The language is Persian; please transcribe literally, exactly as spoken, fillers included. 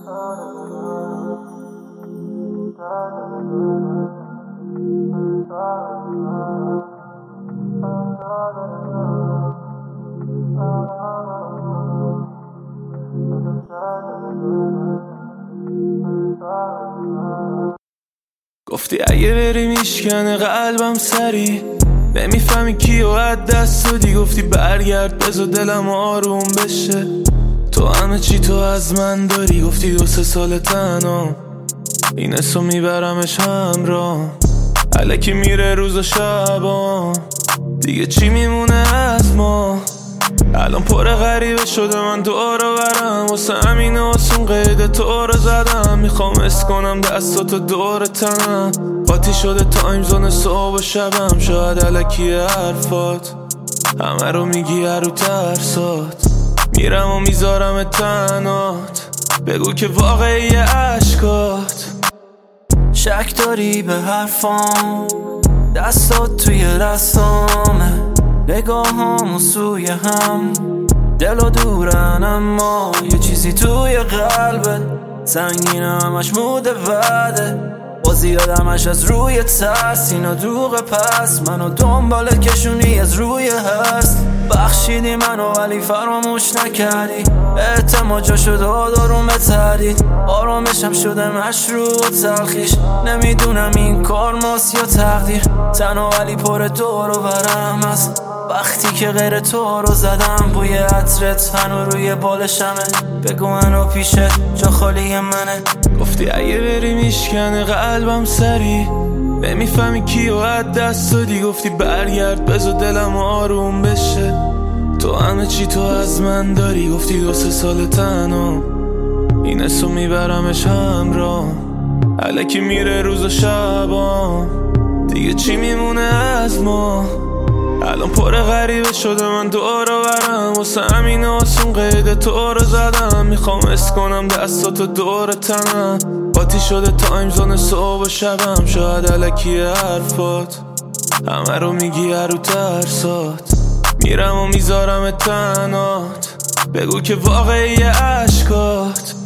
گفتی اگه بری میشکنه قلبم سری، نمیفهمی کیو از دست دادی. گفتی برگرد بذار دلم آروم بشه، تو همه چی تو از من داری. گفتی دو سه سال تنها این اسو میبرمش همراه، الکی میره روز و شبا، دیگه چی میمونه از ما؟ الان پر غریبه شده من دور و برم، واسه همین آسون قید تو رو زدم. میخوام اس کنم دستاتو دور تنم، قاطی شده تایم زون صبح و شبم. شاید الکی حرفات همه رو میگی هر رو ترسات، میرم و میذارم تنات، بگو که واقعی عشقات. شک داری به حرفام، دستات توی دستامه، نگاهامو سوی هم، دل و دورن اما یه چیزی توی قلبت سنگین، همش موده وعده با زیادمش از روی ترس. اینا دروغ پس منو دنبال کشونی از روی هست. بخشیدی منو ولی فراموش نکردی، اعتماد جا شد آداروم تردید، آرامشم شده مشروع تلخیش. نمیدونم این کار ماست یا تقدیر، تنها ولی پر دور و برم هست. وقتی که غیر تو رو زدم بوی عطرت هنو روی بالشمه، بگو هنو پیشت جا خالی منه. گفتی اگه بری میشکنه قلبم سری، نمیفهمی کیو از دست دادی. گفتی برگرد بذار دلم آروم بشه، تو همه چی تو از من داری. گفتی دو سه سال تنها این اسو میبرمش همراه، الکی میره روز و شبا، دیگه چی میمونه از ما؟ الان پر غریبه شده من دور و برم، واسه همین آسون قید تو رو زدم. میخوام اس کنم دستاتو دور تنم، قاطی شده تایم زون صبح و شبم. شاید الکی حرفات همه رو میگی هر رو ترسات، میرم و میذارم تنات، بگو که واقعی عشقات.